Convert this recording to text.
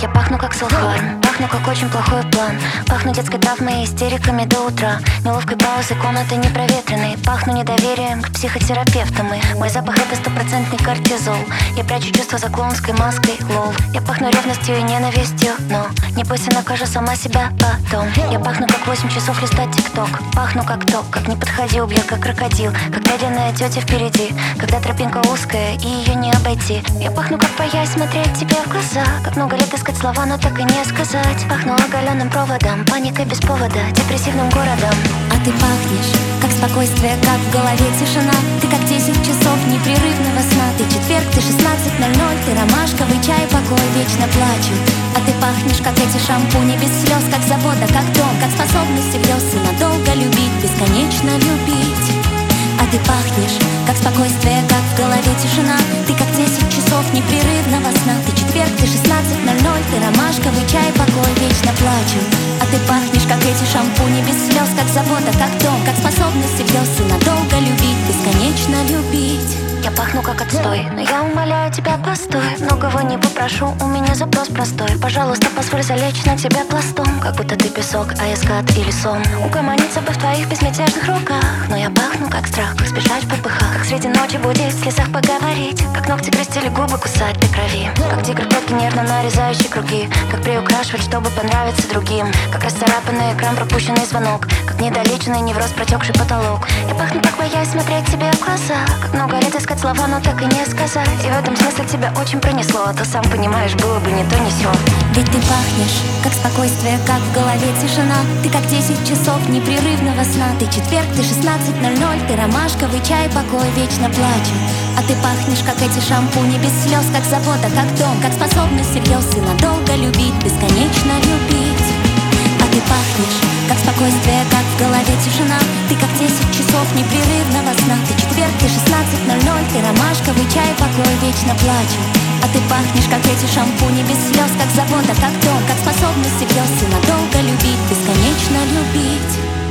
Я пахну как селфхарм, пахну как очень плохой план. Пахну детской травмой и истериками до утра, неловкой паузой комнаты непроветренной. Пахну недоверием к психотерапевтам. И мой запах это стопроцентный кортизол. Я прячу чувства за клоунской маской, лол. Я пахну ревностью и ненавистью, но не бойся, накажу сама себя потом. Я пахну как 8 часов листать тикток. Пахну как то, как не подходи, убью как крокодил, как медленная тетя впереди, когда тропинка узкая и ее не обойти. Я пахну как боясь смотреть тебе в глаза, как много лет искать слова, но так и не сказать. Пахну оголенным проводом, паникой без повода, депрессивным городом. А ты пахнешь, как спокойствие, как в голове тишина. Ты как 10 часов непрерывного сна. Ты четверг, ты 16:00, ты ромашковый чай, покой, вечно плачу. А ты пахнешь, как эти шампуни без слез, как забота, как дом, как способность всерьез и надолго любить, бесконечно любить. А ты пахнешь, как спокойствие, как в голове тишина. Ты как 10 часов непрерывного сна. Ты четверг, ты 16:00, ты ромашковый чай, покой, вечно плачу. А ты пахнешь, как эти шампуни без слез, как забота, как дом, как способность всерьез и надолго любить, бесконечно любить. Я пахну как отстой, но я умоляю тебя, постой. Многого не попрошу, у меня запрос простой. Пожалуйста, позволь залечь на тебя пластом, как будто ты песок, а я скат или сон. Угомониться бы в твоих безмятежных руках. Но я пахну как страх, как сбежать в попыхах, как среди ночи будить, в слезах поговорить, как ногти крестили губы, кусать до крови, как тигр клетки нервно нарезающий круги, как приукрашивать, чтобы понравиться другим, как расцарапанный экран, пропущенный звонок, как недолеченный невроз, протекший потолок. Я пахну как боясь смотреть тебе в глаза, как много лет искать слова, но так и не сказать. И в этом смысле тебя очень пронесло, а то сам понимаешь, было бы не то, не сё. Ведь ты пахнешь, как спокойствие, как в голове тишина. Ты как 10 часов непрерывного сна. Ты четверг, ты 16:00, ты ромашковый чай, покой, вечно плачу. А ты пахнешь, как эти шампуни без слез, как забота, как дом, как способность всерьез и надолго любить, бесконечно любить. А ты пахнешь, как спокойствие, как в голове тишина. Ты как 10 часов непрерывного сна. Ты четверг, ты 16:00, ты ромашковый чай, покой, вечно плачу. А ты пахнешь, как эти шампуни без слез, как забота, как дом, как способность всерьез и надолго любить, бесконечно любить.